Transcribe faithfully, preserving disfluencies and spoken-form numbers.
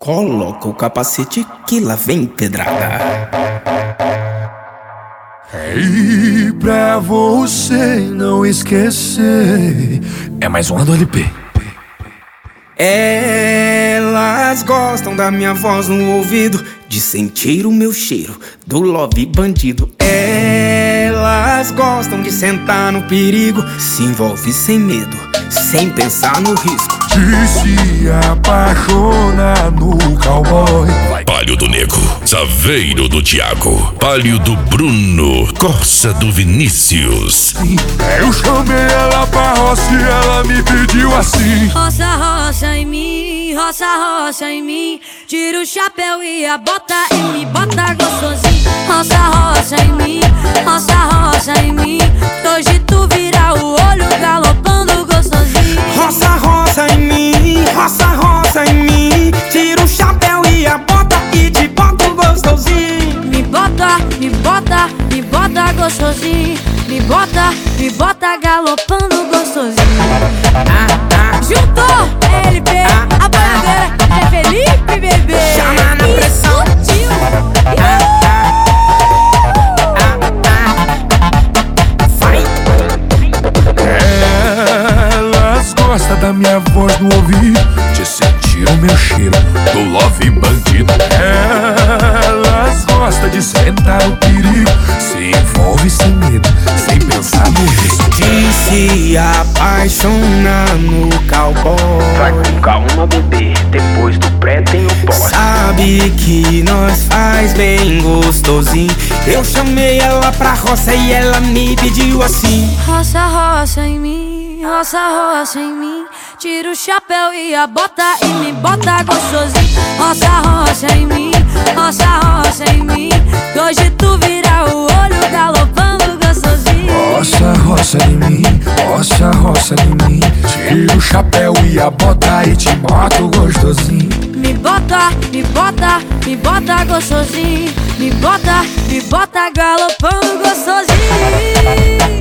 Coloca o capacete que lá vem pedrada. E pra você não esquecer, é mais uma do L P. Elas gostam da minha voz no ouvido, de sentir o meu cheiro do love bandido. Elas gostam de sentar no perigo, se envolve sem medo, sem pensar no risco. De se apaixonar no cowboy. Palio do Nego, Saveiro do Thiago, Palio do Bruno, Corsa do Vinícius. Eu chamei ela pra roça e ela me pediu assim: roça, roça em mim, roça, roça em mim. Tira o chapéu e a bota e me bota gostosinho. Roça, roça em mim, roça, roça em mim. Hoje tu vira o olho galopando gostosinho. Roça, roça em mim, roça, roça em mim. Tira o chapéu e a bota e te bota gostosinho. Me bota, me bota, me bota gostosinho. Me bota, me bota galopando gostosinho. Ah, ah. Juntou L P, Ah, a bandeira é Felipe, bebê. Chama na pressão. Tio. Ah, ah. Ah, ah. Vai. Elas gostam da minha voz no ouvido, de sentir o meu cheiro do love bandido. Elas gostam de sentar o perigo, se envolve sem medo, sem pensar no risco. De se apaixonar no cowboy. Vai com calma, bebê, depois do pré tem o pós. Sabe que nós faz bem gostosinho. Eu chamei ela pra roça e ela me pediu assim: Roça, roça em mim, roça, roça em mim. Tira o chapéu e a bota e me bota gostosinho. Roça, roça em mim, roça, roça em mim. Hoje tu vira o olho galopando gostosinho. Roça, roça em mim, roça, roça em mim. Tira o chapéu e a bota e te boto gostosinho. Me bota, me bota, me bota gostosinho. Me bota, me bota galopando gostosinho.